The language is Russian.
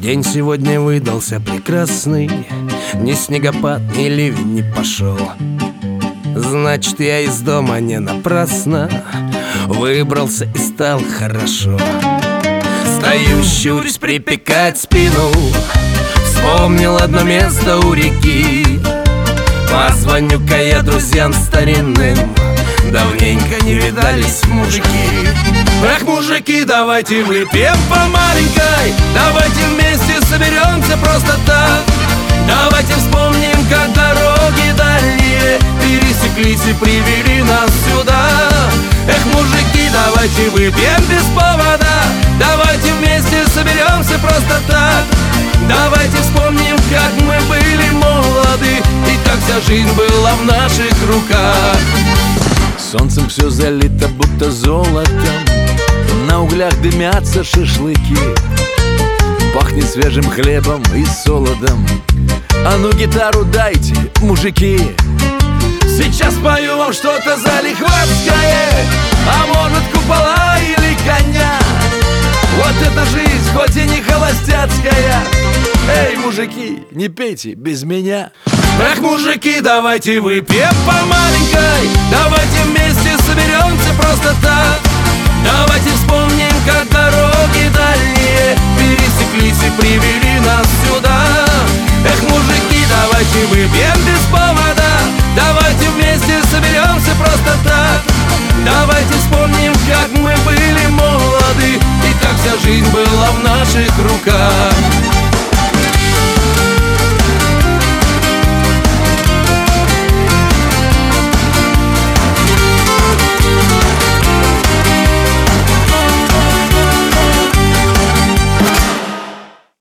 День сегодня выдался прекрасный, ни снегопад, ни ливень не пошел. Значит, я из дома не напрасно выбрался и стал хорошо. Стою, щурюсь, припекает спину, вспомнил одно место у реки. Позвоню-ка я друзьям старинным, давненько не видались мужики. Эх, мужики, давайте выпьем по маленькой, давайте вместе соберемся просто так. Давайте вспомним, как дороги дальние пересеклись и привели нас сюда. Эх, мужики, давайте выпьем без повода, давайте вместе соберемся просто так. Давайте вспомним, как мы были молоды и как вся жизнь была в наших руках. Солнцем все залито, будто золотом, на углях дымятся шашлыки, пахнет свежим хлебом и солодом. А ну гитару дайте, мужики. Сейчас пою вам что-то залихватское, а может купола или коня. Вот эта жизнь, хоть и не холостяцкая. Эй, мужики, не пейте без меня. Эх, мужики, давайте выпьем по маленькой, давайте